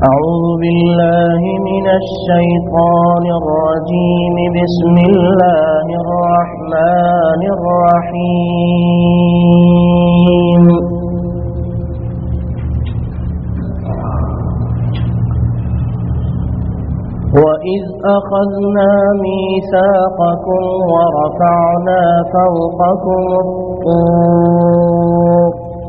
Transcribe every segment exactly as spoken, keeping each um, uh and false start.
أعوذ بالله من الشيطان الرجيم. بسم الله الرحمن الرحيم. وَإِذْ أَخَذْنَا مِيثَاقَكُمْ وَرَفَعْنَا فَوْقَكُمُ الطُّورَ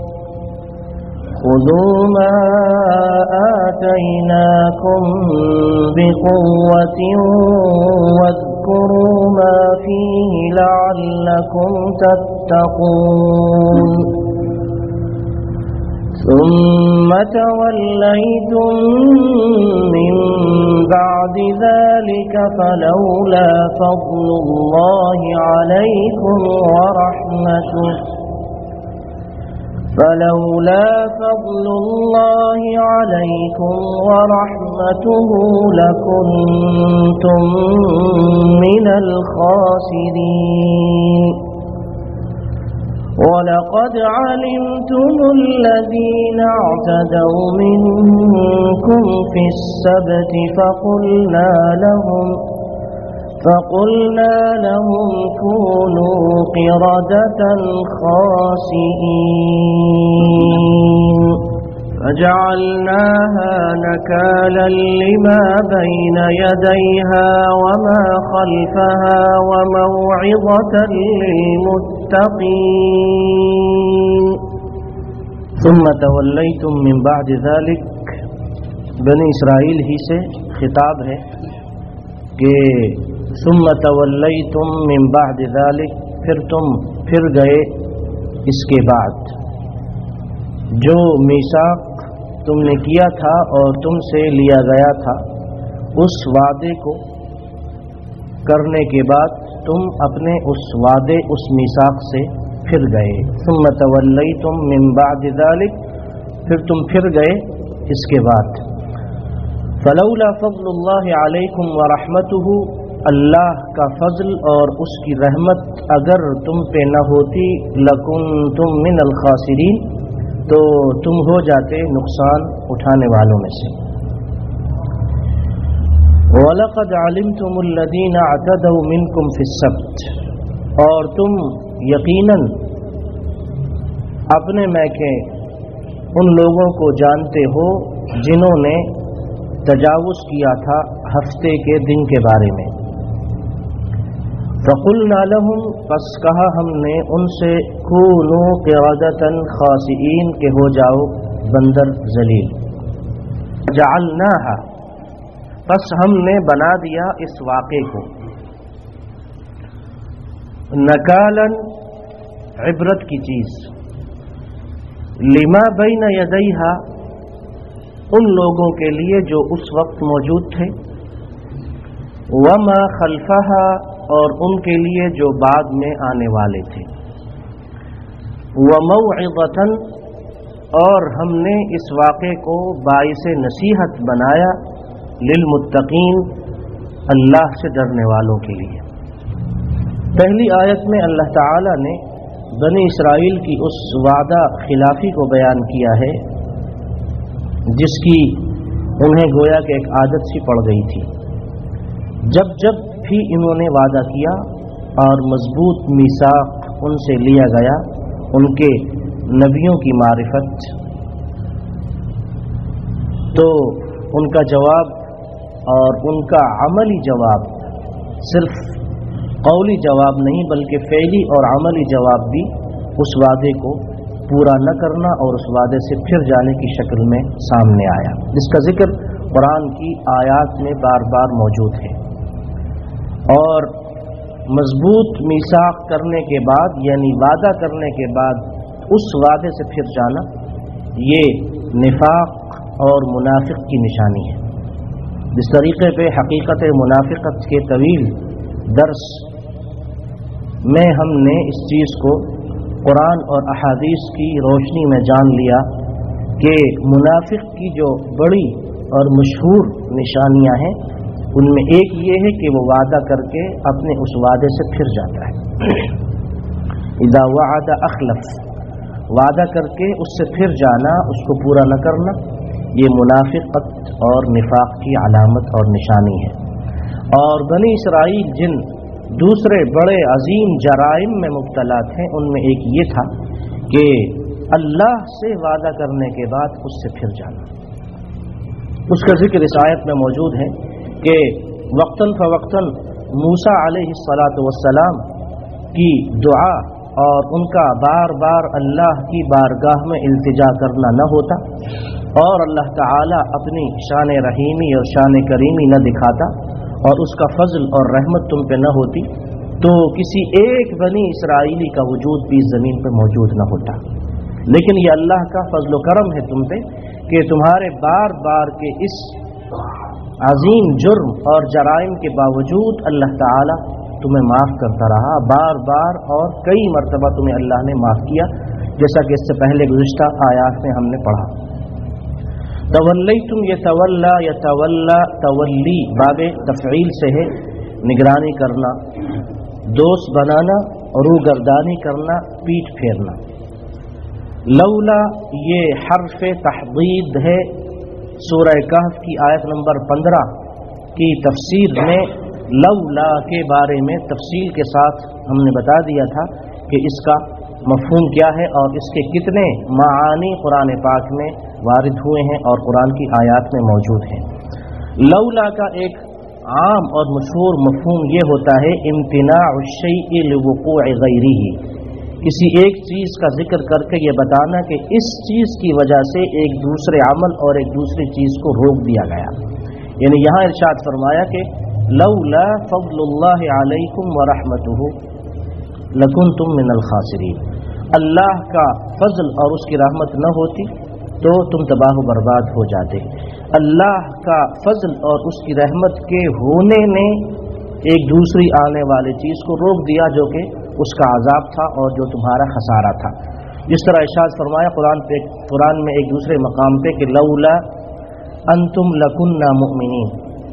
خُذُوا مَا آتَيْنَاكُمْ بِقُوَّةٍ وَاذْكُرُوا مَا فِيهِ لَعَلَّكُمْ تَتَّقُونَ ثُمَّ تَوَلَّيْتُمْ مِنْ بَعْدِ ذَلِكَ فَلَوْلَا فَضْلُ اللَّهِ عَلَيْكُمْ وَرَحْمَتُهُ فَلَوْلَا فَضْلُ اللَّهِ عَلَيْكُمْ وَرَحْمَتُهُ لَكُنْتُمْ مِنَ الْخَاسِرِينَ. وَلَقَدْ عَلِمْتُمُ الَّذِينَ اعْتَدَوْا مِنكُمْ فِي السَّبْتِ فَقُلْنَا لَهُمْ فَقُلْنَا لَهُمْ كُونُوا قِرَدَةً خَاسِئِينَ فَجَعَلْنَاهَا نَكَالًا لِمَا بَيْنَ يَدَيْهَا وَمَا خَلْفَهَا وَمَوْعِظَةً لِلْمُتَّقِينَ. ثُمَّ تَوَلَّيْتُم مِّن بَعْدِ ذَلِكَ. بنی اسرائیل ہی سے خطاب ہے کہ ثُمَّ تَوَلَّيْتُم مِّن بَعْدِ ذَلِكَ، پھر تم پھر گئے اس کے بعد. جو میثاق تم نے کیا تھا اور تم سے لیا گیا تھا، اس وعدے کو کرنے کے بعد تم اپنے اس وعدے اس میثاق سے پھر گئے. ثم تولیتم من بعد ذلک، پھر تم پھر گئے اس کے بعد. فلولا فضل اللہ علیکم ورحمتہ، اللہ کا فضل اور اس کی رحمت اگر تم پہ نہ ہوتی، لکنتم من الخاسرین، تو تم ہو جاتے نقصان اٹھانے والوں میں سے. وَلَقَدْ عَلِمْتُمُ الَّذِينَ اعْتَدَوْا مِنْكُمْ فِي السَّبْتِ، اور تم یقیناً اپنے میں کے ان لوگوں کو جانتے ہو جنہوں نے تجاوز کیا تھا ہفتے کے دن کے بارے میں. فَقُلْنَا لَهُمْ، پس کہا ہم نے ان سے، كُونُوا قِرَدَةً خَاسِئِينَ، کہ ہو جاؤ بندر ذلیل. جَعَلْنَاهَا، پس ہم نے بنا دیا اس واقعے کو، نَكَالًا، عبرت کی چیز، لِمَا بَيْنَ يَدَيْهَا، ان لوگوں کے لیے جو اس وقت موجود تھے، وَمَا خَلْفَهَا، اور ان کے لیے جو بعد میں آنے والے تھے، وَمَوْعِظَةً، اور ہم نے اس واقعے کو باعث نصیحت بنایا، للمتقین، اللہ سے ڈرنے والوں کے لیے. پہلی آیت میں اللہ تعالی نے بنی اسرائیل کی اس وعدہ خلافی کو بیان کیا ہے جس کی انہیں گویا کہ ایک عادت سی پڑ گئی تھی. جب جب بھی انہوں نے وعدہ کیا اور مضبوط میثاق ان سے لیا گیا، ان کے نبیوں کی معرفت، تو ان کا جواب اور ان کا عملی جواب، صرف قولی جواب نہیں بلکہ فعلی اور عملی جواب بھی اس وعدے کو پورا نہ کرنا اور اس وعدے سے پھر جانے کی شکل میں سامنے آیا، جس کا ذکر قرآن کی آیات میں بار بار موجود ہے. اور مضبوط میثاق کرنے کے بعد، یعنی وعدہ کرنے کے بعد اس وعدے سے پھر جانا، یہ نفاق اور منافق کی نشانی ہے. جس طریقے پہ حقیقت منافقت کے طویل درس میں ہم نے اس چیز کو قرآن اور احادیث کی روشنی میں جان لیا کہ منافق کی جو بڑی اور مشہور نشانیاں ہیں، ان میں ایک یہ ہے کہ وہ وعدہ کر کے اپنے اس وعدے سے پھر جاتا ہے. اذا وعد اخلف، وعدہ کر کے اس سے پھر جانا، اس کو پورا نہ کرنا، یہ منافقت اور نفاق کی علامت اور نشانی ہے۔ اور بنی اسرائیل جن دوسرے بڑے عظیم جرائم میں مبتلا تھے ان میں ایک یہ تھا کہ اللہ سے وعدہ کرنے کے بعد اس سے پھر جانا۔ اس کا ذکر اس آیت میں موجود ہے کہ وقتاً فوقتاً موسیٰ علیہ الصلاۃ والسلام کی دعا اور ان کا بار بار اللہ کی بارگاہ میں التجا کرنا نہ ہوتا اور اللہ تعالی اپنی شان رحیمی اور شان کریمی نہ دکھاتا اور اس کا فضل اور رحمت تم پہ نہ ہوتی تو کسی ایک بنی اسرائیلی کا وجود بھی زمین پہ موجود نہ ہوتا۔ لیکن یہ اللہ کا فضل و کرم ہے تم پہ کہ تمہارے بار بار کے اس عظیم جرم اور جرائم کے باوجود اللہ تعالی تمہیں معاف کرتا رہا، بار بار اور کئی مرتبہ تمہیں اللہ نے معاف کیا، جیسا کہ اس سے پہلے گزشتہ آیات میں ہم نے پڑھا۔ تولیتم یتولا یتولا تولی باب تفعیل سے ہے نگرانی کرنا، دوست بنانا، روگردانی کرنا، پیٹھ پھیرنا۔ لولا یہ حرف تحدید ہے۔ سورہ کہف کی آیت نمبر پندرہ کی تفسیر میں لولا کے بارے میں تفصیل کے ساتھ ہم نے بتا دیا تھا کہ اس کا مفہوم کیا ہے اور اس کے کتنے معانی قرآن پاک میں وارد ہوئے ہیں اور قرآن کی آیات میں موجود ہیں۔ لولا کا ایک عام اور مشہور مفہوم یہ ہوتا ہے امتناع الشیء لوقوع غیرہ، کسی ایک چیز کا ذکر کر کے یہ بتانا کہ اس چیز کی وجہ سے ایک دوسرے عمل اور ایک دوسری چیز کو روک دیا گیا۔ یعنی یہاں ارشاد فرمایا کہ لولا فضل اللہ علیکم ورحمتہ لکنتم من الخاسرین، اللہ کا فضل اور اس کی رحمت نہ ہوتی تو تم تباہ و برباد ہو جاتے۔ اللہ کا فضل اور اس کی رحمت کے ہونے نے ایک دوسری آنے والی چیز کو روک دیا جو کہ اس کا عذاب تھا اور جو تمہارا خسارہ تھا۔ جس طرح ارشاد فرمایا قرآن پہ قرآن میں ایک دوسرے مقام پہ کہ لولا انتم لکننا مؤمنین،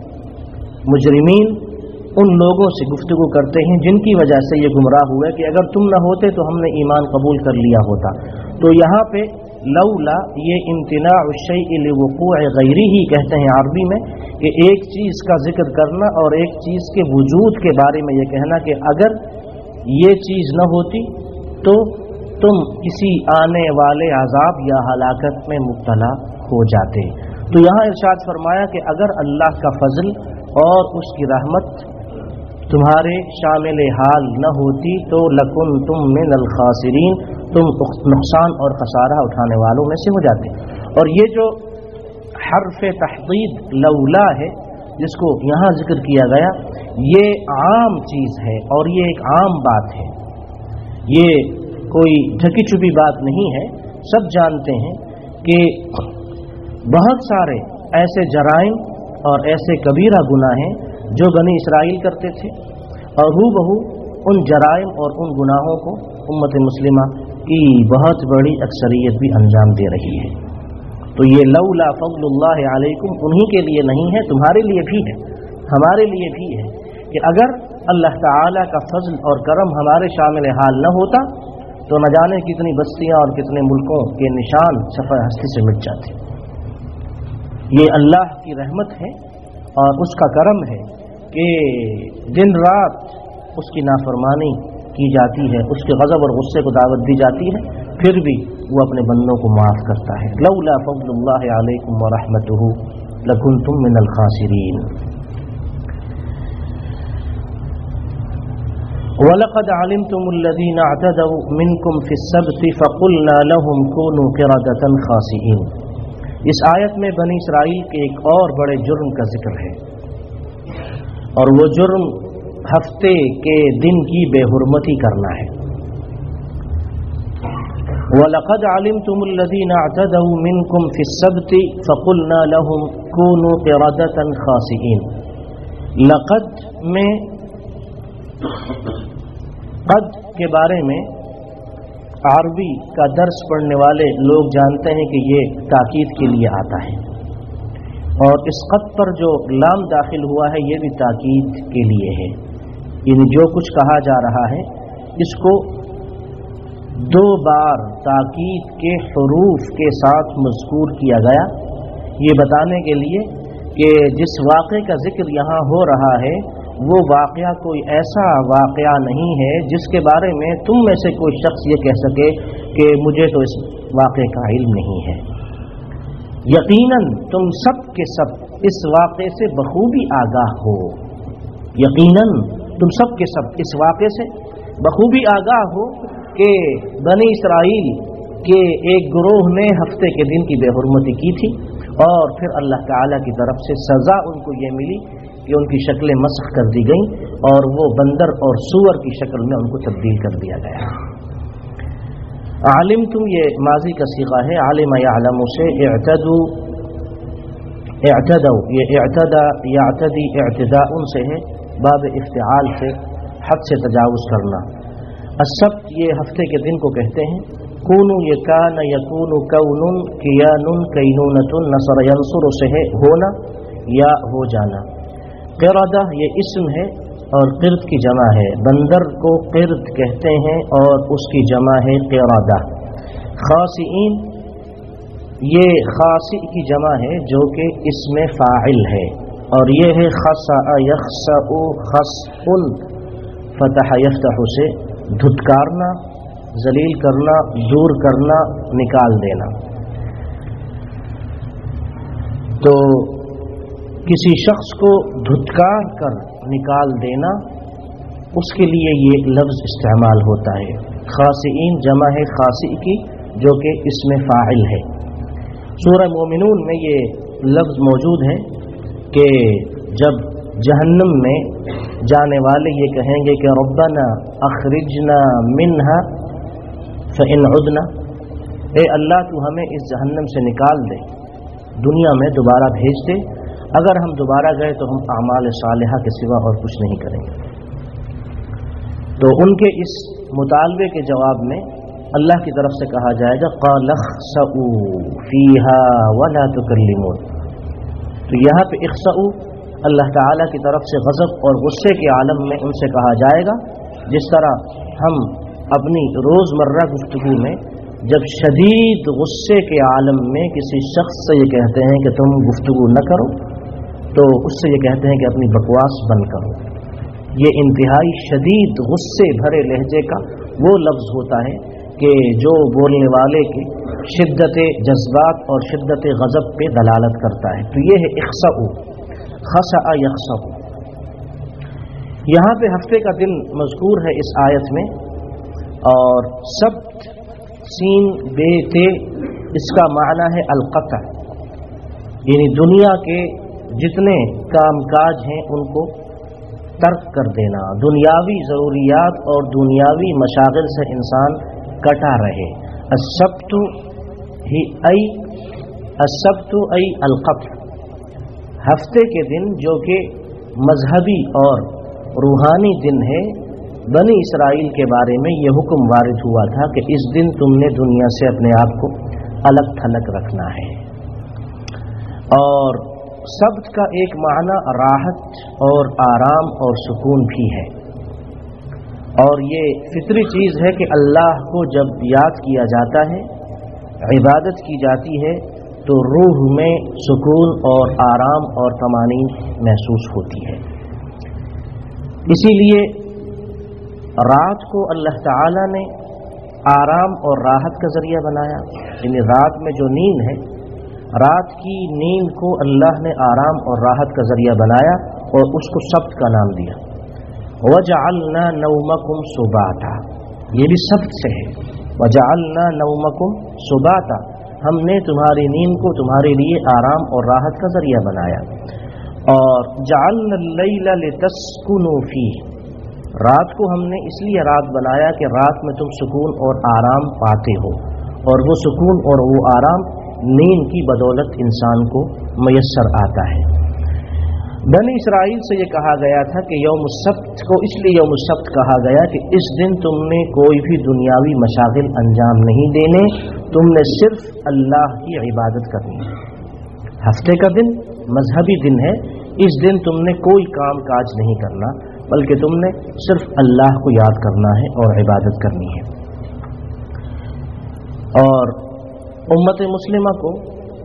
مجرمین ان لوگوں سے گفتگو کرتے ہیں جن کی وجہ سے یہ گمراہ ہوئے کہ اگر تم نہ ہوتے تو ہم نے ایمان قبول کر لیا ہوتا۔ تو یہاں پہ لولا یہ امتناع الشیء لوقوع غیرہ ہی کہتے ہیں عربی میں، کہ ایک چیز کا ذکر کرنا اور ایک چیز کے وجود کے بارے میں یہ کہنا کہ اگر یہ چیز نہ ہوتی تو تم کسی آنے والے عذاب یا ہلاکت میں مبتلا ہو جاتے۔ تو یہاں ارشاد فرمایا کہ اگر اللہ کا فضل اور اس کی رحمت تمہارے شامل حال نہ ہوتی تو لکنتم من الخاسرین، تم نقصان اور خسارہ اٹھانے والوں میں سے ہو جاتے۔ اور یہ جو حرف تحدید لولا ہے جس کو یہاں ذکر کیا گیا، یہ عام چیز ہے اور یہ ایک عام بات ہے، یہ کوئی ڈھکی چھپی بات نہیں ہے۔ سب جانتے ہیں کہ بہت سارے ایسے جرائم اور ایسے کبیرہ گناہ ہیں جو بنی اسرائیل کرتے تھے اور ہو بہو ان جرائم اور ان گناہوں کو امت مسلمہ کی بہت بڑی اکثریت بھی انجام دے رہی ہے۔ تو یہ لولا فضل اللہ علیکم انہی کے لیے نہیں ہے، تمہارے لیے بھی ہے، ہمارے لیے بھی ہے کہ اگر اللہ تعالی کا فضل اور کرم ہمارے شامل حال نہ ہوتا تو نہ جانے کتنی بستیاں اور کتنے ملکوں کے نشان صفحہ ہستی سے مٹ جاتے۔ یہ اللہ کی رحمت ہے اور اس کا کرم ہے کہ دن رات اس کی نافرمانی کی جاتی ہے، اس کے غضب اور غصے کو دعوت دی جاتی ہے، پھر بھی وہ اپنے بندوں کو معاف کرتا ہے۔ لولا فضل اللہ علیکم ورحمتہ لکنتم من الخاسرین۔ وَلَقَدْ عَلِمْتُمُ الَّذِينَ اعْتَدَوْا مِنْكُمْ فِي السَّبْتِ فَقُلْنَا لَهُمْ كُونُوا قِرَدَةً خَاسِئِينَ۔ اس آیت میں بنی اسرائیل کے ایک اور بڑے جرم کا ذکر ہے، اور وہ جرم ہفتے کے دن کی بے حرمتی کرنا ہے۔ وَلَقَدْ عَلِمْتُمُ الَّذِينَ اعْتَدَوْا مِنْكُمْ فِي السَّبْتِ فَقُلْنَا لَهُمْ كُونُوا قِرَدَةً خَاسِئِينَ۔ لقد میں قد کے بارے میں عربی کا درس پڑھنے والے لوگ جانتے ہیں کہ یہ تاکید کے لیے آتا ہے، اور اس قد پر جو لام داخل ہوا ہے یہ بھی تاکید کے لیے ہے، یعنی جو کچھ کہا جا رہا ہے اس کو دو بار تاکید کے حروف کے ساتھ مذکور کیا گیا، یہ بتانے کے لیے کہ جس واقعے کا ذکر یہاں ہو رہا ہے وہ واقعہ کوئی ایسا واقعہ نہیں ہے جس کے بارے میں تم میں سے کوئی شخص یہ کہہ سکے کہ مجھے تو اس واقعے کا علم نہیں ہے. یقیناً تم سب کے سب اس واقعے سے بخوبی آگاہ ہو. یقیناً تم سب کے سب اس واقعے سے بخوبی آگاہ ہو کہ بنی اسرائیل کے ایک گروہ نے ہفتے کے دن کی بے حرمتی کی تھی اور پھر اللہ تعالیٰ کی طرف سے سزا ان کو یہ ملی کہ ان کی شکلیں مسخ کر دی گئیں اور وہ بندر اور سور کی شکل میں ان کو تبدیل کر دیا گیا. عالم تم یہ ماضی کا صیغہ ہے. عالم یعلم سے اعتدوا اعتدوا یہ اعتدا یعتدی اعتداء سے ہے، باب افتعال سے حد سے تجاوز کرنا. السبت یہ ہفتے کے دن کو کہتے ہیں. کونو یہ کان یکون کون کیان کینونۃ نصر ینصر سے ہے ہونا یا ہو جانا. قردہ یہ اسم ہے اور قرد کی جمع ہے. بندر کو قرد کہتے ہیں اور اس کی جمع ہے قردہ. خاسئین یہ خاصی کی جمع ہے جو کہ اسم فاعل ہے اور یہ ہے خسأ یخسأ خسء فتح یفتح سے دھتکارنا، ذلیل کرنا، دور کرنا، نکال دینا. تو کسی شخص کو دھتکار کر نکال دینا اس کے لیے یہ لفظ استعمال ہوتا ہے. خاسئین جمع ہے خاصی کی جو کہ اسم فاعل ہے. سورہ مومنون میں یہ لفظ موجود ہے کہ جب جہنم میں جانے والے یہ کہیں گے کہ ربنا اخرجنا منہا فإن عدنا، اے اللہ تو ہمیں اس جہنم سے نکال دے، دنیا میں دوبارہ بھیج دے، اگر ہم دوبارہ گئے تو ہم اعمال صالحہ کے سوا اور کچھ نہیں کریں گے. تو ان کے اس مطالبے کے جواب میں اللہ کی طرف سے کہا جائے گا قال اخسئوا فیہا ولا تکلمون. تو یہاں پہ اخسئوا اللہ تعالیٰ کی طرف سے غضب اور غصے کے عالم میں ان سے کہا جائے گا، جس طرح ہم اپنی روزمرہ گفتگو میں جب شدید غصے کے عالم میں کسی شخص سے یہ کہتے ہیں کہ تم گفتگو نہ کرو تو اس سے یہ کہتے ہیں کہ اپنی بکواس بند کرو. یہ انتہائی شدید غصے بھرے لہجے کا وہ لفظ ہوتا ہے کہ جو بولنے والے کی شدت جذبات اور شدت غضب پہ دلالت کرتا ہے. تو یہ ہے اخسئوا، خسأ یخسأ. یہاں پہ ہفتے کا دن مذکور ہے اس آیت میں، اور سبت سین بے تے اس کا معنی ہے القطع، یعنی دنیا کے جتنے کام کاج ہیں ان کو ترک کر دینا، دنیاوی ضروریات اور دنیاوی مشاغل سے انسان کٹا رہے. السبت ہی ای السبت ای القطع، ہفتے کے دن جو کہ مذہبی اور روحانی دن ہے. بنی اسرائیل کے بارے میں یہ حکم وارد ہوا تھا کہ اس دن تم نے دنیا سے اپنے آپ کو الگ تھلگ رکھنا ہے. اور سبت کا ایک معنی راحت اور آرام اور سکون بھی ہے، اور یہ فطری چیز ہے کہ اللہ کو جب یاد کیا جاتا ہے، عبادت کی جاتی ہے تو روح میں سکون اور آرام اور طمانین محسوس ہوتی ہے. اسی لیے رات کو اللہ تعالی نے آرام اور راحت کا ذریعہ بنایا، یعنی رات میں جو نیند ہے، رات کی نیند کو اللہ نے آرام اور راحت کا ذریعہ بنایا اور اس کو سبت کا نام دیا. وَجَعَلْنَا نَوْمَكُمْ سُبَاتًا، یہ بھی سبت سے ہے. وَجَعَلْنَا نَوْمَكُمْ سُبَاتًا، ہم نے تمہاری نیند کو تمہارے لیے آرام اور راحت کا ذریعہ بنایا. اور جعلنا اللیل لتسکنوا فیہ، رات کو ہم نے اس لیے رات بنایا کہ رات میں تم سکون اور آرام پاتے ہو، اور وہ سکون اور وہ آرام نیند کی بدولت انسان کو میسر آتا ہے. بنی اسرائیل سے یہ کہا گیا تھا کہ یوم السبت کو اس لیے یوم السبت کہا گیا کہ اس دن تم نے کوئی بھی دنیاوی مشاغل انجام نہیں دینے، تم نے صرف اللہ کی عبادت کرنی ہے. ہفتے کا دن مذہبی دن ہے، اس دن تم نے کوئی کام کاج نہیں کرنا بلکہ تم نے صرف اللہ کو یاد کرنا ہے اور عبادت کرنی ہے. اور امت مسلمہ کو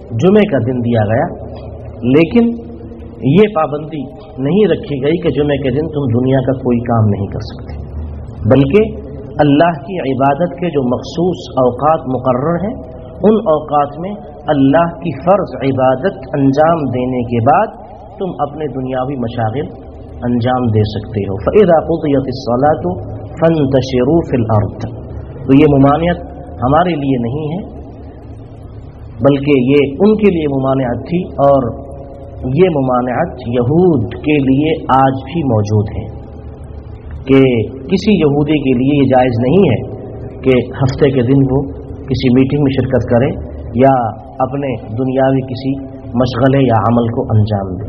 जुमे का दिन दिया गया, लेकिन ये पाबंदी नहीं रखी गई कि जुमे के दिन तुम दुनिया का कोई काम नहीं कर सकते, बल्कि अल्लाह की इबादत के जो मखसूस औकात मुकर्रर हैं, उन औकात में अल्लाह की फ़र्ज इबादत अंजाम देने के बाद तुम अपने दुनियावी मशागिल अंजाम दे सकते हो। फ़इज़ा क़ुदियतिस सलातु फ़ंतशिरू फ़िल अर्द। तो ये मुमानियत हमारे लिए नहीं है, बल्कि ये उनके लिए मुमानियत थी, और ये मुमानियत यहूद के लिए आज भी मौजूद है कि किसी यहूदी के लिए ये जायज़ नहीं है कि हफ्ते के दिन वो किसी मीटिंग में शिरकत करे या अपने दुनियावी किसी मशगले या अमल को अंजाम दे।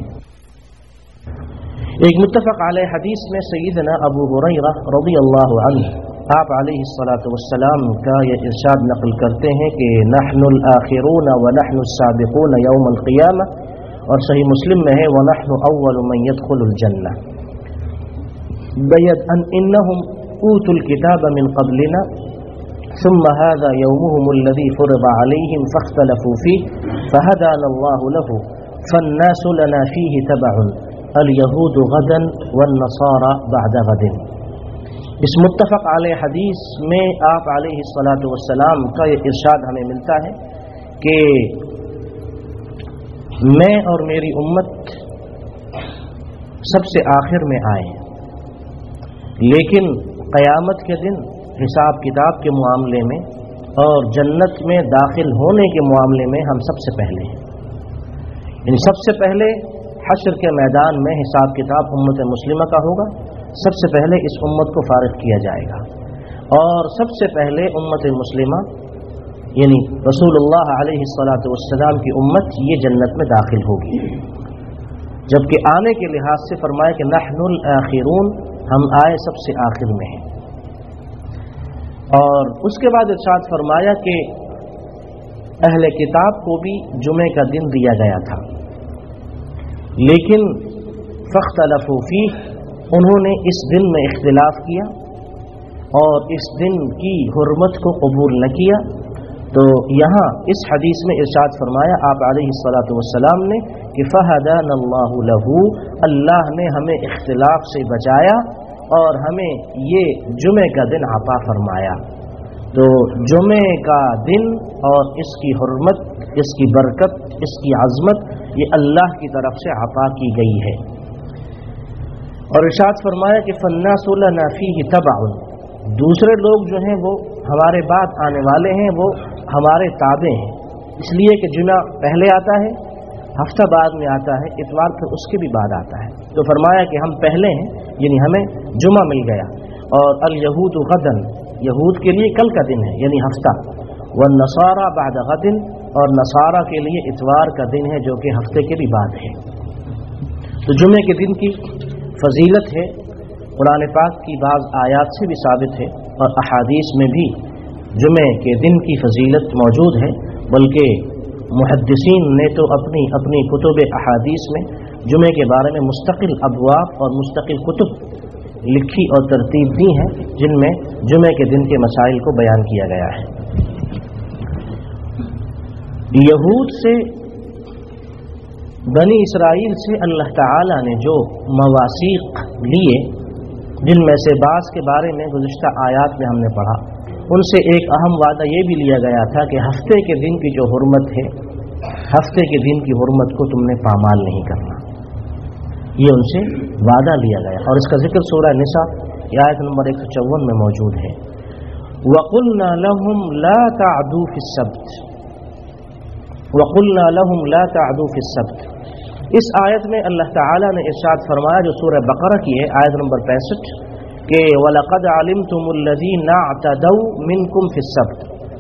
एक मुत्तफ़क़ अलैह हदीस में सय्यदना अबू हुरैरा रज़ियल्लाहु अन्हु आप अलैहिस्सलातु वस्सलाम का ये इरशाद नक़ल करते हैं कि नहनुल आखिरून व नहनुस साबिक़ून यौमल क़ियामह, और सही मुस्लिम में है व नहनु अव्वलु मन यदखुलुल जन्नह बयद अन इन्नहुम ऊतुल किताब मिन क़ब्लिना सुम्मा हाज़ा यौमुहुम अल्लज़ी फ़ुरिज़ अलैहिम फ़ख्तलफ़ू फ़ीह फ़हदानल्लाहु लहु फ़न्नासु लना फ़ीहि तबअन अल-यहूदु गदन वन-नसारा बअद गदिन। इस मुत्तफ़क़ अलैह हदीस में आप अलैहिस्सलातु वस्सलाम का ये इरशाद हमें मिलता है कि मैं और मेरी उम्मत सबसे आखिर में आए, लेकिन क़यामत के दिन हिसाब किताब के मामले में और जन्नत में दाखिल होने के मामले में हम सबसे पहले हैं। इन सबसे पहले हश्र के मैदान में हिसाब किताब उम्मत मुस्लिमा का होगा, सबसे पहले इस उम्मत को फारिग किया जाएगा, और सबसे पहले उम्मत मुस्लिमा यानी रसूलुल्लाह अलैहिस्सलातु वस्सलाम की उम्मत ये जन्नत में दाखिल होगी। जबकि आने के लिहाज से फरमाया कि नहनुल आखिरून, हम आए सबसे आखिर में हैं। और उसके बाद इरशाद फरमाया कि अहले किताब को भी जुमे का दिन दिया गया था, लेकिन फ़ख्तलफ़ू फ़ीह, उन्होंने इस दिन में इख्तिलाफ किया और इस दिन की हुर्मत को कबूल न किया। तो यहाँ इस हदीस में इरशाद फरमाया आप अलैहिस्सलातु वस्सलाम ने कि फ़हदानल्लाहु लहू, अल्लाह ने हमें इख्तिलाफ से बचाया और हमें ये जुमे का दिन अता फरमाया। तो जुमे का दिन और इसकी हुर्मत, इसकी बरकत, इसकी अज़मत ये अल्लाह की तरफ से अता की गई है। और इरशाद फरमाया कि फ़न्नासु लना फ़ीहि तबअन, दूसरे लोग जो हैं वो हमारे बाद आने वाले हैं, वो हमारे ताबे हैं, इसलिए कि जुमा पहले आता है, हफ्ता बाद में आता है, इतवार फिर उसके भी बाद आता है। तो फरमाया कि हम पहले हैं, यानी हमें जुमा मिल गया। और अल यहूदु गदन, यहूद के लिए कल का दिन है यानी हफ्ता, व नसारा बाद गदिन, और नसारा के लिए इतवार का दिन है जो कि हफ्ते के भी बाद है। तो जुमे के दिन की फजीलत है, कुरान पाक की बाज़ आयात से भी साबित है और अहादीस में भी जुमे के दिन की फजीलत मौजूद है। बल्कि मुहद्दिसीन ने तो अपनी अपनी कुतुब अहादीस में जुमे के बारे में मुस्तकिल अबवाब और मुस्तकिल कुतुब लिखी और तरतीब दी हैं, जिनमें जुमे के दिन के मसाइल को बयान किया गया है। यहूद से, बनी इसराइल से अल्लाह ताला ने जो मवासीक़ लिए, जिनमें से बाज़ के बारे में गुज़िश्ता आयात में हमने पढ़ा, उनसे एक अहम वादा ये भी लिया गया था कि हफ्ते के दिन की जो हुर्मत है, हफ्ते के दिन की हुर्मत को तुमने पामाल नहीं करना, ये उनसे वादा लिया गया। और इसका जिक्र सूरह निसा आयत नंबर एक सौ चौवन में मौजूद है। वक़ुलना लहुम ला तअदू फ़िस्सब्त, वक़ुलना लहुम ला तअदू फ़िस्सब्त। इस आयत में अल्लाह ताला ने इरशाद फरमाया, जो सूरह बकरा की है आयत नंबर पैंसठ, कि वलक़द अलिमतुमुल्लज़ीना अतदौ मिनकुम फ़िस्सब्त,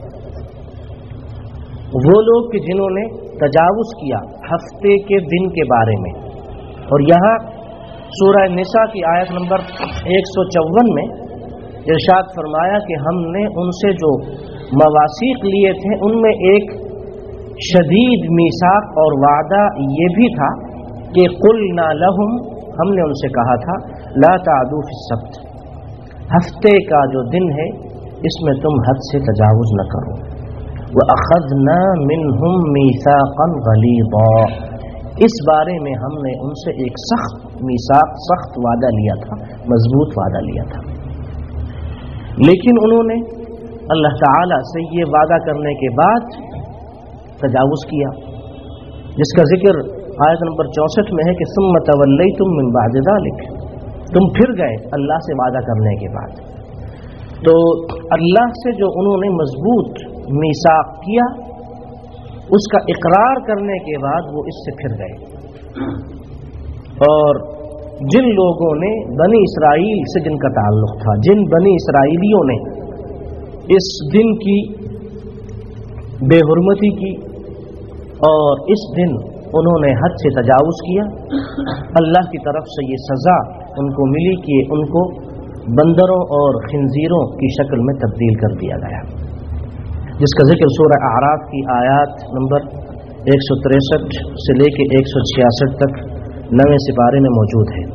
वो लोग कि जिन्होंने तजावुज़ किया हफ्ते के दिन के बारे में। और यहाँ सूरह निसा की आयत नंबर एक सौ चौवन में इरशाद फरमाया कि हमने उनसे जो मवासीक़ लिए थे उनमें एक शदीद मीसाक और वादा ये भी था कि कुलना लहुम, हमने उनसे कहा था, ला तादू फ़िस्सब्त, हफ्ते का जो दिन है इसमें तुम हद से तजावुज़ न करो। وَأَخَذْنَا مِنْهُمْ مِيثَاقًا غَلِيظًا، اس بارے میں ہم نے ان سے ایک سخت میثاق، سخت وعدہ لیا تھا، مضبوط وعدہ لیا تھا، لیکن انہوں نے اللہ تعالی سے یہ وعدہ کرنے کے بعد تجاوز کیا، جس کا ذکر آیت نمبر چونسٹھ میں ہے کہ ثُمَّ تَوَلَّيْتُم مِّن بَعْدِ ذَلِكَ، تم پھر گئے اللہ سے وعدہ کرنے کے بعد۔ تو اللہ سے جو انہوں نے مضبوط میثاق کیا، اس کا اقرار کرنے کے بعد وہ اس سے پھر گئے، اور جن لوگوں نے بنی اسرائیل سے جن کا تعلق تھا، جن بنی اسرائیلیوں نے اس دن کی بے حرمتی کی اور اس دن انہوں نے حد سے تجاوز کیا، اللہ کی طرف سے یہ سزا ان کو ملی کہ ان کو بندروں اور خنزیروں کی شکل میں تبدیل کر دیا گیا، جس کا ذکر سورہ اعراف کی آیات نمبر ایک سو تریسٹھ سے لے کے ایک سو چھیاسٹھ تک نویں سپارے میں موجود ہے۔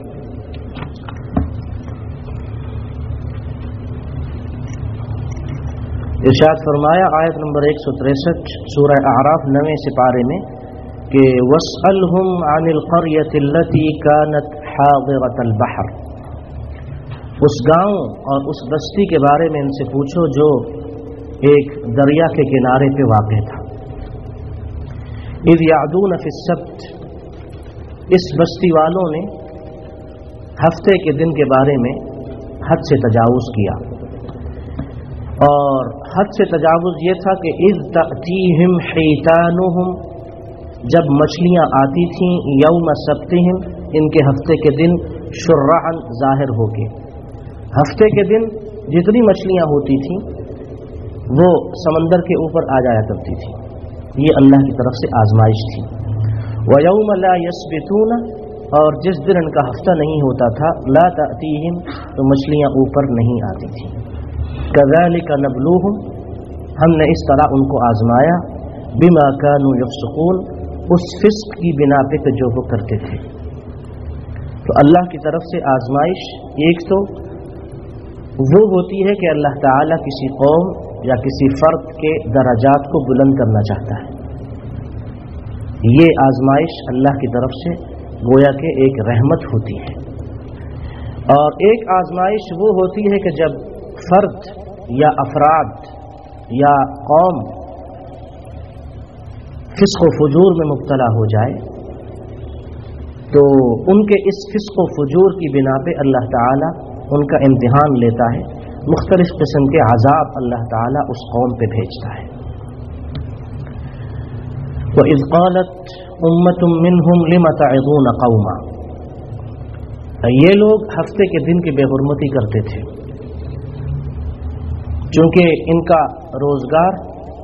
ارشاد فرمایا آیت نمبر ایک سو تریسٹھ سورہ اعراف نویں سپارے میں کہ وَاسْأَلْهُمْ عَنِ الْقَرْيَةِ الَّتِي كَانَتْ حَاضِرَةَ الْبَحْرِ، اس گاؤں اور اس بستی کے بارے میں ان سے پوچھو جو ایک دریا کے کنارے پہ واقع تھا۔ اِذْ يَعْدُونَ فِي السَّبْتِ، اس بستی والوں نے ہفتے کے دن کے بارے میں حد سے تجاوز کیا، اور حد سے تجاوز یہ تھا کہ اذ تأتیہم حیتانہم، جب مچھلیاں آتی تھیں یوم سبتہم، ان کے ہفتے کے دن شرعا ظاہر ہو کے، ہفتے کے دن جتنی مچھلیاں ہوتی تھیں وہ سمندر کے اوپر آ جایا کرتی تھی، یہ اللہ کی طرف سے آزمائش تھی۔ وَيَوْمَ لَا يَسْبِتُونَ، اور جس دن ان کا ہفتہ نہیں ہوتا تھا، لا تأتیہم، تو مچھلیاں اوپر نہیں آتی تھیں۔ كَذَلِكَ نَبْلُوهُمْ، ہم نے اس طرح ان کو آزمایا، بِمَا كَانُوا يَفْسُقُونَ، اس فسق کی بنا پہ کہ جو وہ کرتے تھے۔ تو اللہ کی طرف سے آزمائش ایک تو وہ ہوتی ہے کہ اللہ تعالیٰ کسی قوم یا کسی فرد کے درجات کو بلند کرنا چاہتا ہے، یہ آزمائش اللہ کی طرف سے گویا کہ ایک رحمت ہوتی ہے۔ اور ایک آزمائش وہ ہوتی ہے کہ جب فرد یا افراد یا قوم فسق و فجور میں مبتلا ہو جائے تو ان کے اس فسق و فجور کی بنا پہ اللہ تعالیٰ ان کا امتحان لیتا ہے، مختلف قسم کے عذاب اللہ تعالیٰ اس قوم پہ بھیجتا ہے۔ وَإِذْ قَالَتْ أُمَّةٌ مِّنْهُمْ لِمَ تَعِظُونَ قَوْمًا، یہ لوگ ہفتے کے دن کی بے حرمتی کرتے تھے، چونکہ ان کا روزگار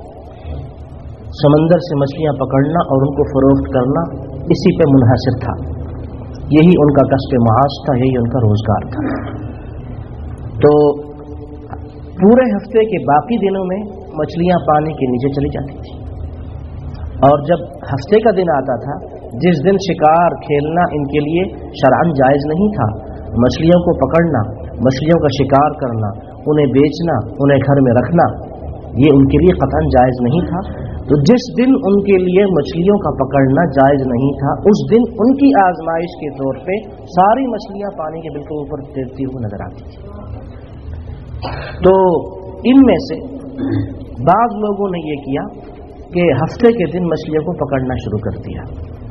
سمندر سے مچھلیاں پکڑنا اور ان کو فروخت کرنا اسی پہ منحصر تھا، یہی ان کا کسب معاش تھا، یہی ان کا روزگار تھا۔ تو پورے ہفتے کے باقی دنوں میں مچھلیاں پانی کے نیچے چلی جاتی تھی، اور جب ہفتے کا دن آتا تھا جس دن شکار کھیلنا ان کے لیے شرعاً جائز نہیں تھا، مچھلیوں کو پکڑنا، مچھلیوں کا شکار کرنا، انہیں بیچنا، انہیں گھر میں رکھنا، یہ ان کے لیے قطعاً جائز نہیں تھا۔ تو جس دن ان کے لیے مچھلیوں کا پکڑنا جائز نہیں تھا، اس دن ان کی آزمائش کے طور پہ ساری مچھلیاں پانی کے بالکل اوپر تیرتی ہوئی نظر آتی تھی۔ تو ان میں سے بعض لوگوں نے یہ کیا کہ ہفتے کے دن مچھلیوں کو پکڑنا شروع کر دیا،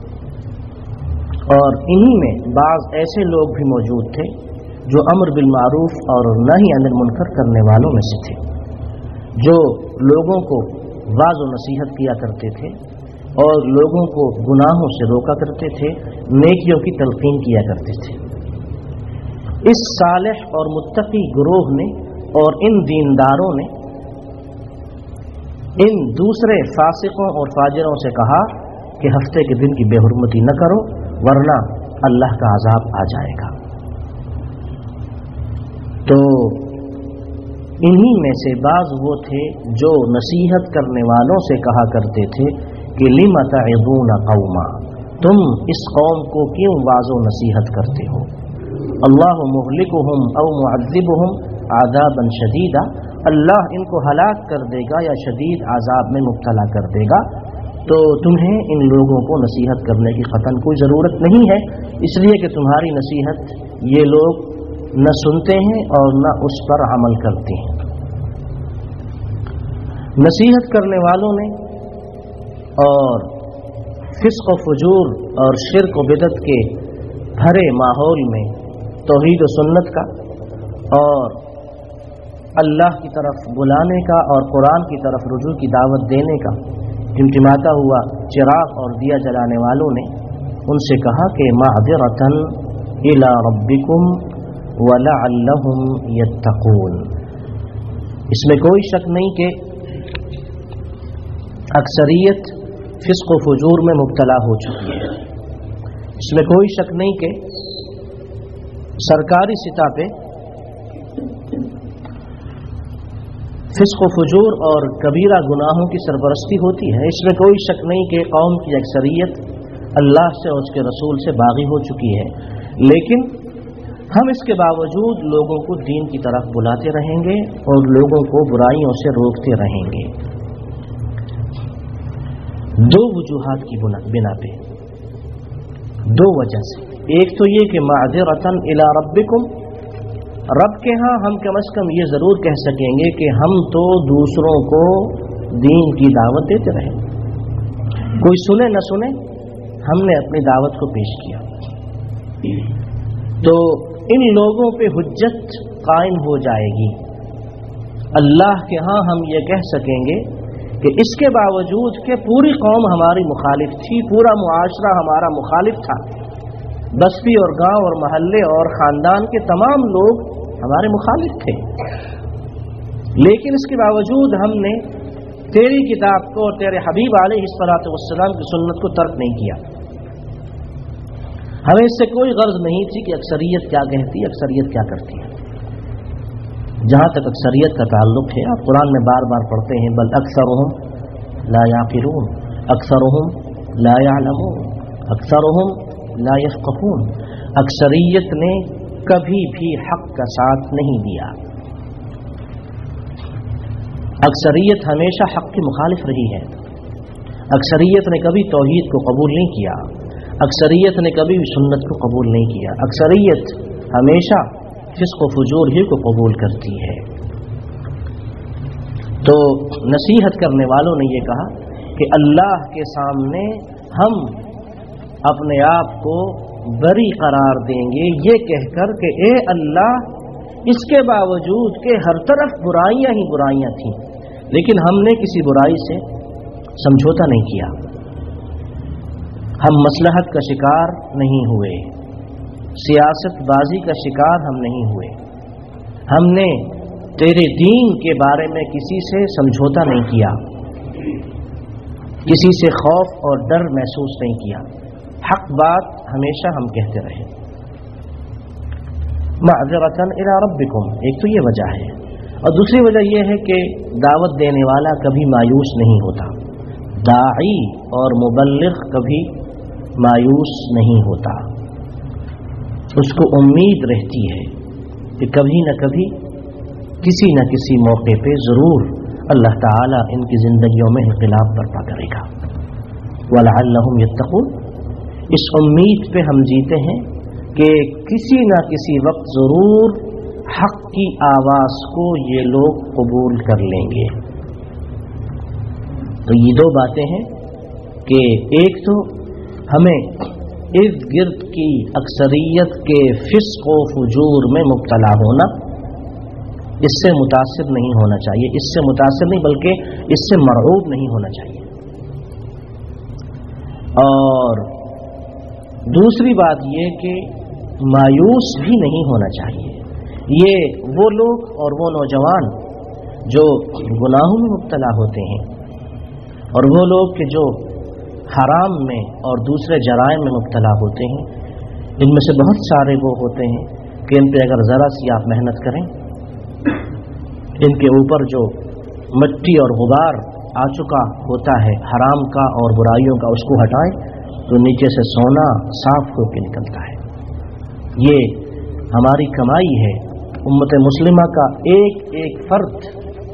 اور انہی میں بعض ایسے لوگ بھی موجود تھے جو امر بالمعروف اور نہی عن المنکر کرنے والوں میں سے تھے، جو لوگوں کو واعظ و نصیحت کیا کرتے تھے اور لوگوں کو گناہوں سے روکا کرتے تھے، نیکیوں کی تلقین کیا کرتے تھے۔ اس صالح اور متقی گروہ نے اور ان دینداروں نے ان دوسرے فاسقوں اور فاجروں سے کہا کہ ہفتے کے دن کی بے حرمتی نہ کرو ورنہ اللہ کا عذاب آ جائے گا۔ تو انہی میں سے بعض وہ تھے جو نصیحت کرنے والوں سے کہا کرتے تھے کہ لم تعظون قوما، تم اس قوم کو کیوں واعظ و نصیحت کرتے ہو، اللہ مہلکہم او معذبہم عذابا شدیدا، اللہ ان کو ہلاک کر دے گا یا شدید عذاب میں مبتلا کر دے گا، تو تمہیں ان لوگوں کو نصیحت کرنے کی قطعاً کوئی ضرورت نہیں ہے، اس لیے کہ تمہاری نصیحت یہ لوگ نہ سنتے ہیں اور نہ اس پر عمل کرتے ہیں۔ نصیحت کرنے والوں نے اور فسق و فجور اور شرک و بدعت کے بھرے ماحول میں توحید و سنت کا اور اللہ کی طرف بلانے کا اور قرآن کی طرف رجوع کی دعوت دینے کا ٹمٹماتا ہوا چراغ اور دیا جلانے والوں نے ان سے کہا کہ معذرتن الی ربکم ولعلہم یتقون۔ اس میں کوئی شک نہیں کہ اکثریت فسق و فجور میں مبتلا ہو چکی ہے، اس میں کوئی شک نہیں کہ سرکاری سطح پہ فسق و فجور اور کبیرہ گناہوں کی سرپرستی ہوتی ہے، اس میں کوئی شک نہیں کہ قوم کی اکثریت اللہ سے اور اس کے رسول سے باغی ہو چکی ہے، لیکن ہم اس کے باوجود لوگوں کو دین کی طرف بلاتے رہیں گے اور لوگوں کو برائیوں سے روکتے رہیں گے، دو وجوہات کی بنا پہ، دو وجہ سے۔ ایک تو یہ کہ معذرتن الی ربکم، رب کے ہاں ہم کم از کم یہ ضرور کہہ سکیں گے کہ ہم تو دوسروں کو دین کی دعوت دیتے رہے، کوئی سنے نہ سنے ہم نے اپنی دعوت کو پیش کیا، تو ان لوگوں پہ حجت قائم ہو جائے گی۔ اللہ کے ہاں ہم یہ کہہ سکیں گے کہ اس کے باوجود کہ پوری قوم ہماری مخالف تھی، پورا معاشرہ ہمارا مخالف تھا، بستی اور گاؤں اور محلے اور خاندان کے تمام لوگ ہمارے مخالف تھے، لیکن اس کے باوجود ہم نے تیری کتاب کو اور تیرے حبیب علیہ الصلوۃ والسلام کی سنت کو ترک نہیں کیا۔ ہمیں اس سے کوئی غرض نہیں تھی کہ اکثریت کیا کہتی ہے، اکثریت کیا کرتی ہے۔ جہاں تک اکثریت کا تعلق ہے، آپ قرآن میں بار بار پڑھتے ہیں بل اکثرہم لا یعقلون، اکثرہم لا یعلمون، اکثرہم لا یفقہون، اکثریت نے کبھی بھی حق کا ساتھ نہیں دیا، اکثریت ہمیشہ حق کی مخالف رہی ہے، اکثریت نے کبھی توحید کو قبول نہیں کیا، اکثریت نے کبھی سنت کو قبول نہیں کیا، اکثریت ہمیشہ فسق و فجور ہی کو قبول کرتی ہے۔ تو نصیحت کرنے والوں نے یہ کہا کہ اللہ کے سامنے ہم اپنے آپ کو بری قرار دیں گے یہ کہہ کر کہ اے اللہ، اس کے باوجود کہ ہر طرف برائیاں ہی برائیاں تھیں، لیکن ہم نے کسی برائی سے سمجھوتا نہیں کیا، ہم مصلحت کا شکار نہیں ہوئے، سیاست بازی کا شکار ہم نہیں ہوئے، ہم نے تیرے دین کے بارے میں کسی سے سمجھوتا نہیں کیا، کسی سے خوف اور ڈر محسوس نہیں کیا، حق بات ہمیشہ ہم کہتے رہے۔ معذرتن الی ربکم، ایک تو یہ وجہ ہے، اور دوسری وجہ یہ ہے کہ دعوت دینے والا کبھی مایوس نہیں ہوتا، داعی اور مبلغ کبھی مایوس نہیں ہوتا، اس کو امید رہتی ہے کہ کبھی نہ کبھی کسی نہ کسی موقع پہ ضرور اللہ تعالیٰ ان کی زندگیوں میں انقلاب برپا کرے گا۔ وَلَعَلَّهُمْ يَتَّقُونَ، اس امید پہ ہم جیتے ہیں کہ کسی نہ کسی وقت ضرور حق کی آواز کو یہ لوگ قبول کر لیں گے۔ تو یہ دو باتیں ہیں کہ ایک تو ہمیں ارد گرد کی اکثریت کے فسق و فجور میں مبتلا ہونا، اس سے متاثر نہیں ہونا چاہیے، اس سے متاثر نہیں بلکہ اس سے مرعوب نہیں ہونا چاہیے۔ اور دوسری بات یہ کہ مایوس بھی نہیں ہونا چاہیے۔ یہ وہ لوگ اور وہ نوجوان جو گناہوں میں مبتلا ہوتے ہیں، اور وہ لوگ کہ جو حرام میں اور دوسرے جرائم میں مبتلا ہوتے ہیں، ان میں سے بہت سارے وہ ہوتے ہیں کہ ان پہ اگر ذرا سی آپ محنت کریں، ان کے اوپر جو مٹی اور غبار آ چکا ہوتا ہے حرام کا اور برائیوں کا، اس کو ہٹائیں تو نیچے سے سونا صاف ہو کے نکلتا ہے۔ یہ ہماری کمائی ہے، امت مسلمہ کا ایک ایک فرد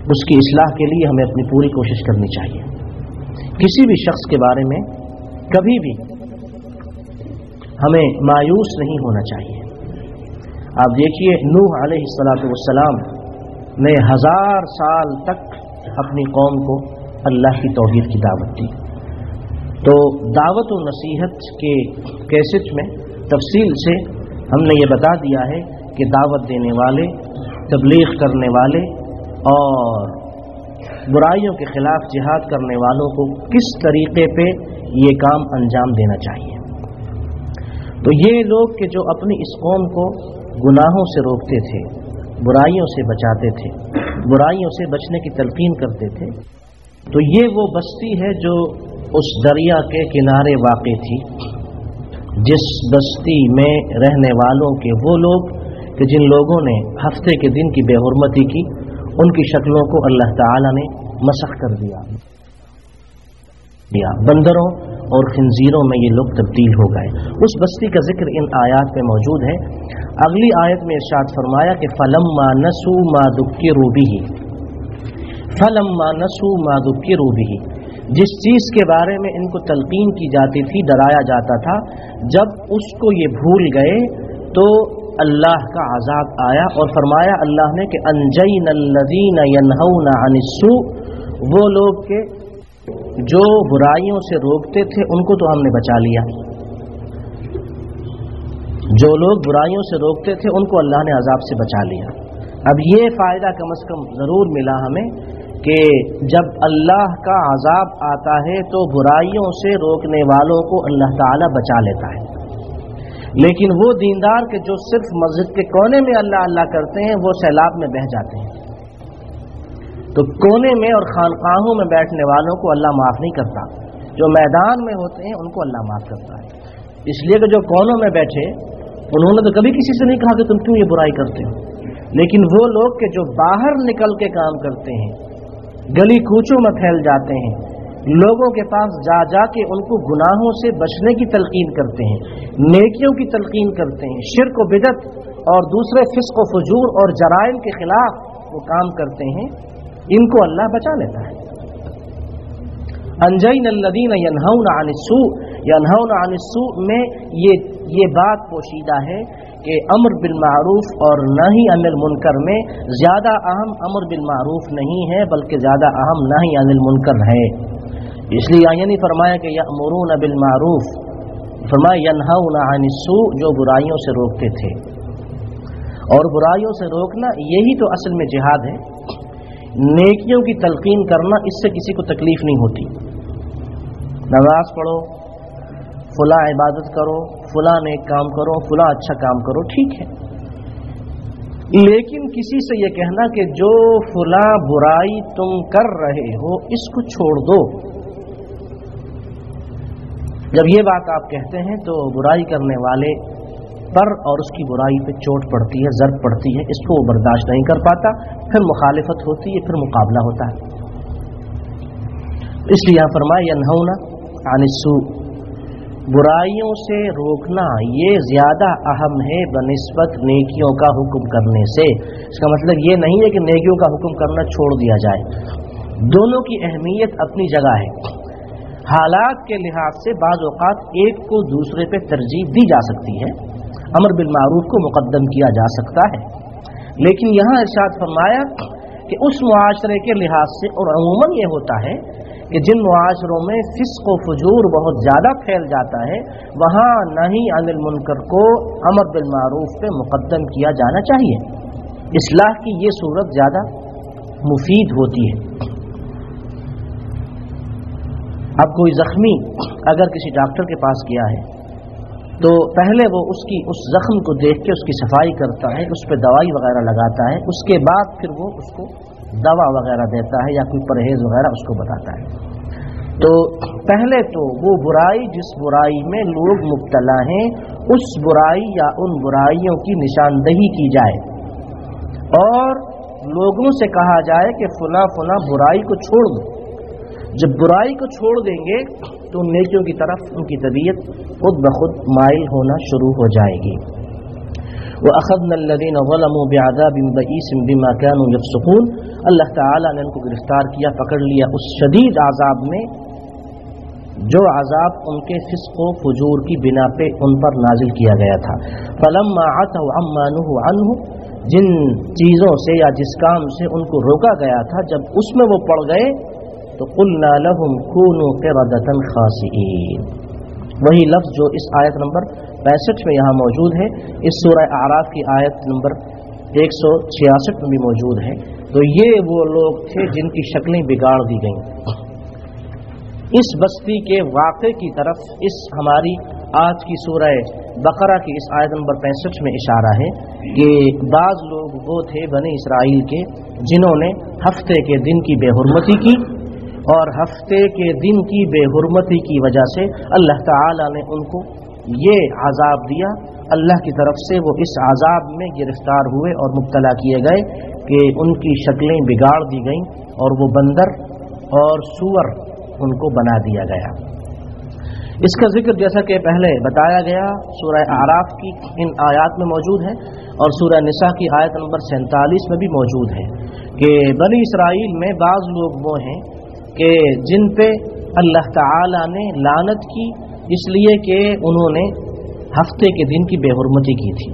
اس کی اصلاح کے لیے ہمیں اپنی پوری کوشش کرنی چاہیے. کسی بھی شخص کے بارے میں کبھی بھی ہمیں مایوس نہیں ہونا چاہیے. آپ دیکھیے نوح علیہ الصلاۃ والسلام نے ہزار سال تک اپنی قوم کو اللہ کی توحید کی دعوت دی. تو دعوت و نصیحت کے کیسٹ میں تفصیل سے ہم نے یہ بتا دیا ہے کہ دعوت دینے والے، تبلیغ کرنے والے اور برائیوں کے خلاف جہاد کرنے والوں کو کس طریقے پہ یہ کام انجام دینا چاہیے. تو یہ لوگ کہ جو اپنی اس قوم کو گناہوں سے روکتے تھے، برائیوں سے بچاتے تھے، برائیوں سے بچنے کی تلقین کرتے تھے، تو یہ وہ بستی ہے جو اس دریا کے کنارے واقع تھی، جس بستی میں رہنے والوں کے وہ لوگ کہ جن لوگوں نے ہفتے کے دن کی بے حرمتی کی، ان کی شکلوں کو اللہ تعالی نے مسخ کر دیا. بندروں اور خنزیروں میں یہ لوگ تبدیل ہو گئے. اس بستی کا ذکر ان آیات میں موجود ہے. اگلی آیت میں ارشاد فرمایا کہ فَلَمَّا نَسُوا مَا ذُكِّرُوا بِهِ فَلَمَّا نَسُوا مَا ذُكِّرُوا بِهِ جس چیز کے بارے میں ان کو تلقین کی جاتی تھی، ڈرایا جاتا تھا، جب اس کو یہ بھول گئے تو اللہ کا عذاب آیا. اور فرمایا اللہ نے کہ انجینا الذین ینہون عن السوء، وہ لوگ کے جو برائیوں سے روکتے تھے ان کو تو ہم نے بچا لیا. جو لوگ برائیوں سے روکتے تھے ان کو اللہ نے عذاب سے بچا لیا. اب یہ فائدہ کم از کم ضرور ملا ہمیں کہ جب اللہ کا عذاب آتا ہے تو برائیوں سے روکنے والوں کو اللہ تعالی بچا لیتا ہے. لیکن وہ دیندار کہ جو صرف مسجد کے کونے میں اللہ اللہ کرتے ہیں وہ سیلاب میں بہہ جاتے ہیں. تو کونے میں اور خانقاہوں میں بیٹھنے والوں کو اللہ معاف نہیں کرتا، جو میدان میں ہوتے ہیں ان کو اللہ معاف کرتا ہے. اس لیے کہ جو کونوں میں بیٹھے انہوں نے تو کبھی کسی سے نہیں کہا کہ تم کیوں یہ برائی کرتے ہو. لیکن وہ لوگ کہ جو باہر نکل کے کام کرتے ہیں، گلی کوچوں میں پھیل جاتے ہیں، لوگوں کے پاس جا جا کے ان کو گناہوں سے بچنے کی تلقین کرتے ہیں، نیکیوں کی تلقین کرتے ہیں، شرک و بدعت اور دوسرے فسق و فجور اور جرائم کے خلاف وہ کام کرتے ہیں، ان کو اللہ بچا لیتا ہے. انجینا الذین ینہون عن السوء، ینہون عن السوء میں یہ یہ بات پوشیدہ ہے کہ امر بالمعروف اور نہی عن المنکر میں زیادہ اہم امر بالمعروف نہیں ہے بلکہ زیادہ اہم نہی عن المنکر ہے. اس لیے یعنی فرمایا کہ یأمرون بالمعروف، فرمایا ینہون عن السوء، جو برائیوں سے روکتے تھے. اور برائیوں سے روکنا یہی تو اصل میں جہاد ہے. نیکیوں کی تلقین کرنا، اس سے کسی کو تکلیف نہیں ہوتی. نماز پڑھو، فلاں عبادت کرو، فلاں نیک کام کرو، فلاں اچھا کام کرو، ٹھیک ہے. لیکن کسی سے یہ کہنا کہ جو فلاں برائی تم کر رہے ہو اس کو چھوڑ دو، جب یہ بات آپ کہتے ہیں تو برائی کرنے والے پر اور اس کی برائی پہ چوٹ پڑتی ہے، ضرب پڑتی ہے، اس کو وہ برداشت نہیں کر پاتا، پھر مخالفت ہوتی ہے، پھر مقابلہ ہوتا ہے. اس لیے فرمایا ینہون عن السوء، برائیوں سے روکنا یہ زیادہ اہم ہے بنسبت نیکیوں کا حکم کرنے سے. اس کا مطلب یہ نہیں ہے کہ نیکیوں کا حکم کرنا چھوڑ دیا جائے. دونوں کی اہمیت اپنی جگہ ہے. حالات کے لحاظ سے بعض اوقات ایک کو دوسرے پہ ترجیح دی جا سکتی ہے، امر بالمعروف کو مقدم کیا جا سکتا ہے. لیکن یہاں ارشاد فرمایا کہ اس معاشرے کے لحاظ سے، اور عموماً یہ ہوتا ہے کہ جن معاشروں میں فسق و فجور بہت زیادہ پھیل جاتا ہے وہاں نہی عن المنکر کو امر بالمعروف پہ مقدم کیا جانا چاہیے. اصلاح کی یہ صورت زیادہ مفید ہوتی ہے. اب کوئی زخمی اگر کسی ڈاکٹر کے پاس گیا ہے تو پہلے وہ اس کی اس زخم کو دیکھ کے اس کی صفائی کرتا ہے، اس پہ دوائی وغیرہ لگاتا ہے، اس کے بعد پھر وہ اس کو دوا وغیرہ دیتا ہے یا کوئی پرہیز وغیرہ اس کو بتاتا ہے. تو پہلے تو وہ برائی جس برائی میں لوگ مبتلا ہیں اس برائی یا ان برائیوں کی نشاندہی کی جائے اور لوگوں سے کہا جائے کہ فلاں فلاں برائی کو چھوڑ دو. جب برائی کو چھوڑ دیں گے تو نیکیوں کی طرف ان کی طبیعت خود بخود مائل ہونا شروع ہو جائے گی. وَأَخَذْنَا الَّذِينَ ظَلَمُوا بِعَذَابٍ بَئِيسٍ بِمَا كَانُوا يَفْسُقُونَ. اللہ تعالیٰ نے ان کو گرفتار کیا، پکڑ لیا اس شدید عذاب میں جو عذاب ان کے فسق و فجور کی بنا پہ ان پر نازل کیا گیا تھا. فَلَمَّا عَتَوْا عَمَّا نُهُوا عَنْهُ، جن چیزوں سے یا جس کام سے ان کو روکا گیا تھا، جب اس میں وہ پڑ گئے تو قُلْنَا لَهُمْ كُونُوا قِرَدَةً خَاسِئِينَ. وہی لفظ جو اس آیت نمبر پینسٹھ میں یہاں موجود ہے، اس سورہ اعراف کی آیت نمبر ایک سو چھیاسٹھ میں بھی موجود ہے. تو یہ وہ لوگ تھے جن کی شکلیں بگاڑ دی گئیں. اس بستی کے واقعے کی طرف اس ہماری آج کی سورہ بقرہ کی اس آیت نمبر پینسٹھ میں اشارہ ہے کہ بعض لوگ وہ تھے بنی اسرائیل کے جنہوں نے ہفتے کے دن کی بے حرمتی کی، اور ہفتے کے دن کی بے حرمتی کی وجہ سے اللہ تعالی نے ان کو یہ عذاب دیا. اللہ کی طرف سے وہ اس عذاب میں گرفتار ہوئے اور مبتلا کیے گئے کہ ان کی شکلیں بگاڑ دی گئیں اور وہ بندر اور سور ان کو بنا دیا گیا. اس کا ذکر جیسا کہ پہلے بتایا گیا سورہ اعراف کی ان آیات میں موجود ہے، اور سورہ نساء کی آیت نمبر سینتالیس میں بھی موجود ہے کہ بنی اسرائیل میں بعض لوگ وہ ہیں کہ جن پہ اللہ تعالی نے لعنت کی اس لیے کہ انہوں نے ہفتے کے دن کی بے حرمتی کی تھی.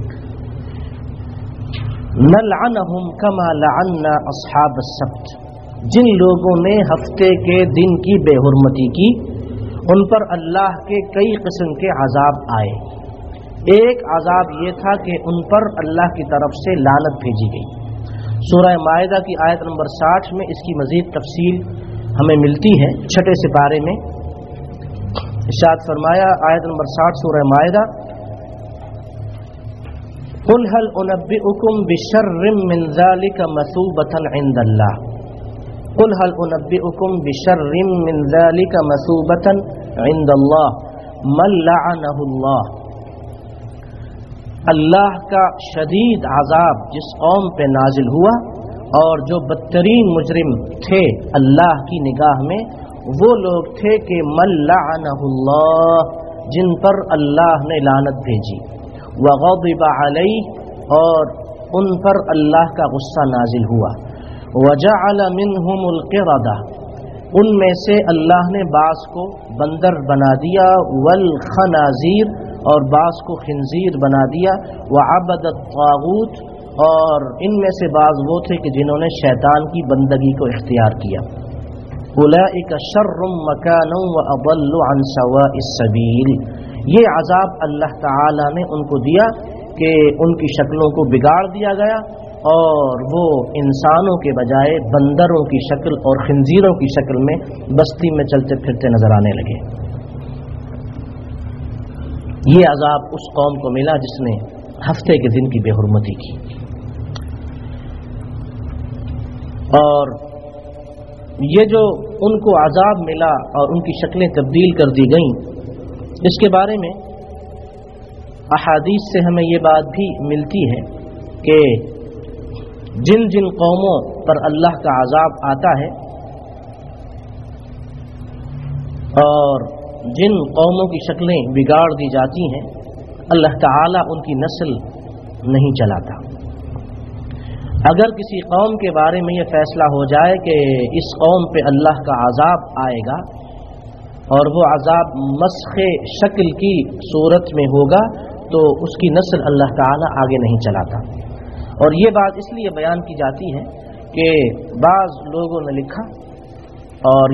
نلعنہم کما لعنا اصحاب السبت، جن لوگوں نے ہفتے کے دن کی بے حرمتی کی ان پر اللہ کے کئی قسم کے عذاب آئے. ایک عذاب یہ تھا کہ ان پر اللہ کی طرف سے لعنت بھیجی گئی. سورہ مائدہ کی آیت نمبر ساٹھ میں اس کی مزید تفصیل ہمیں ملتی ہے. چھٹے سپارے میں ارشاد فرمایا، آیت نمبر ساٹھ سورہ مائدہ، قُلْ هَلْ أُنَبِّئُكُمْ بِشَرٍّ مِّن ذَلِكَ مَثُوبَةً عِندَ اللَّهِ قُلْ هَلْ أُنَبِّئُكُمْ بِشَرٍّ مِّن ذَلِكَ مَثُوبَةً عِندَ اللَّهِ مَن لَّعَنَهُ اللَّهُ. اللہ کا شدید عذاب جس قوم پہ نازل ہوا اور جو بدترین مجرم تھے اللہ کی نگاہ میں، وہ لوگ تھے کہ من لعنہ اللہ، جن پر اللہ نے لعنت بھیجی، وغضب علیہ، اور ان پر اللہ کا غصہ نازل ہوا، وجعل منہم القردہ، ان میں سے اللہ نے بعض کو بندر بنا دیا، والخنازیر، اور بعض کو خنزیر بنا دیا، وعبد الطاغوت، اور ان میں سے بعض وہ تھے کہ جنہوں نے شیطان کی بندگی کو اختیار کیا. اولئک شر مکانا واضل عن سواء السبیل، یہ عذاب اللہ تعالی نے ان کو دیا کہ ان کی شکلوں کو بگاڑ دیا گیا اور وہ انسانوں کے بجائے بندروں کی شکل اور خنزیروں کی شکل میں بستی میں چلتے پھرتے نظر آنے لگے. یہ عذاب اس قوم کو ملا جس نے ہفتے کے دن کی بے حرمتی کی. اور یہ جو ان کو عذاب ملا اور ان کی شکلیں تبدیل کر دی گئیں، اس کے بارے میں احادیث سے ہمیں یہ بات بھی ملتی ہے کہ جن جن قوموں پر اللہ کا عذاب آتا ہے اور جن قوموں کی شکلیں بگاڑ دی جاتی ہیں، اللہ تعالیٰ ان کی نسل نہیں چلاتا. اگر کسی قوم کے بارے میں یہ فیصلہ ہو جائے کہ اس قوم پہ اللہ کا عذاب آئے گا اور وہ عذاب مسخ شکل کی صورت میں ہوگا، تو اس کی نسل اللہ تعالیٰ آگے نہیں چلاتا. اور یہ بات اس لیے بیان کی جاتی ہے کہ بعض لوگوں نے لکھا اور